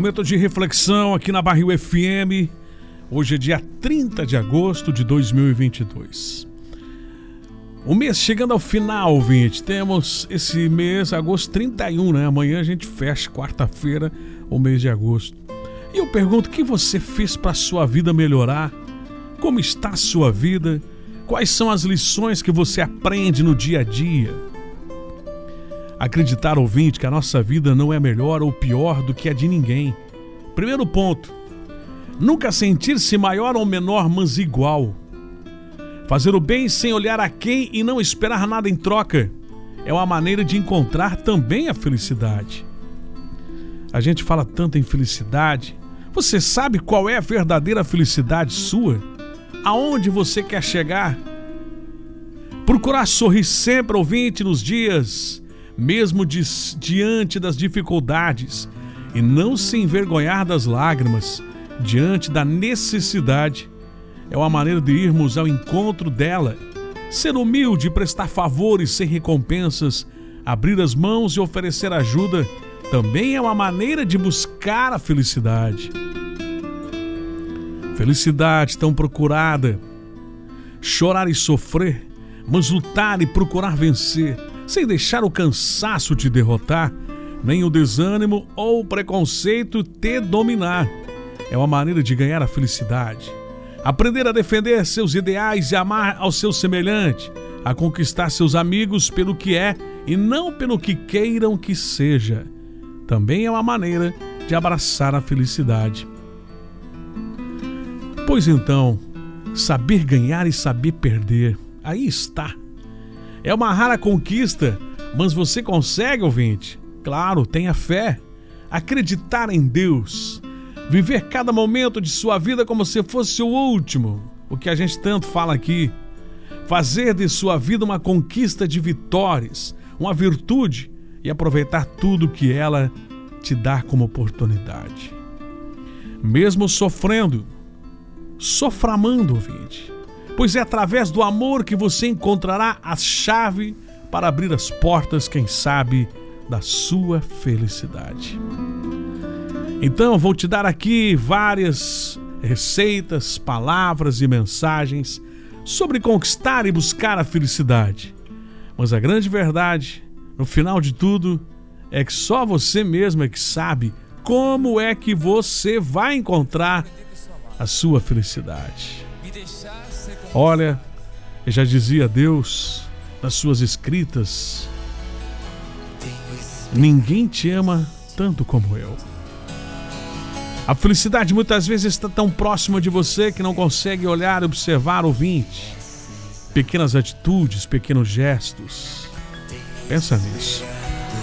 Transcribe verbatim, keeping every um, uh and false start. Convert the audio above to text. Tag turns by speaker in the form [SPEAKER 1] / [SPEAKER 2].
[SPEAKER 1] Momento de reflexão aqui na Barril F M. Hoje é dia trinta de agosto de dois mil e vinte e dois. O mês chegando ao final, ouvinte. Temos esse mês, agosto trinta e um, né? Amanhã a gente fecha, quarta-feira, o mês de agosto. E eu pergunto, o que você fez para a sua vida melhorar? Como está a sua vida? Quais são as lições que você aprende no dia a dia? Acreditar, ouvinte, que a nossa vida não é melhor ou pior do que a de ninguém. Primeiro ponto, nunca sentir-se maior ou menor, mas igual. Fazer o bem sem olhar a quem e não esperar nada em troca é uma maneira de encontrar também a felicidade. A gente fala tanto em felicidade. Você sabe qual é a verdadeira felicidade sua? Aonde você quer chegar? Procurar sorrir sempre, ouvinte, nos dias, mesmo di- diante das dificuldades, e não se envergonhar das lágrimas diante da necessidade, é uma maneira de irmos ao encontro dela. Ser humilde, prestar favores sem recompensas, abrir as mãos e oferecer ajuda, também é uma maneira de buscar a felicidade. Felicidade tão procurada. Chorar e sofrer, mas lutar e procurar vencer, sem deixar o cansaço te derrotar, nem o desânimo ou o preconceito te dominar. É uma maneira de ganhar a felicidade. Aprender a defender seus ideais e amar ao seu semelhante, a conquistar seus amigos pelo que é e não pelo que queiram que seja, também é uma maneira de abraçar a felicidade. Pois então, saber ganhar e saber perder, aí está. É uma rara conquista, mas você consegue, ouvinte? Claro, tenha fé, acreditar em Deus, viver cada momento de sua vida como se fosse o último, o que a gente tanto fala aqui. Fazer de sua vida uma conquista de vitórias, uma virtude, e aproveitar tudo que ela te dá como oportunidade. Mesmo sofrendo, sofra amando, ouvinte, pois é através do amor que você encontrará a chave para abrir as portas, quem sabe, da sua felicidade. Então, vou te dar aqui várias receitas, palavras e mensagens sobre conquistar e buscar a felicidade. Mas a grande verdade, no final de tudo, é que só você mesmo é que sabe como é que você vai encontrar a sua felicidade. Olha, eu já dizia Deus nas suas escritas: ninguém te ama tanto como eu. A felicidade muitas vezes está tão próxima de você que não consegue olhar, observar, ouvinte. Pequenas atitudes, pequenos gestos. Pensa nisso.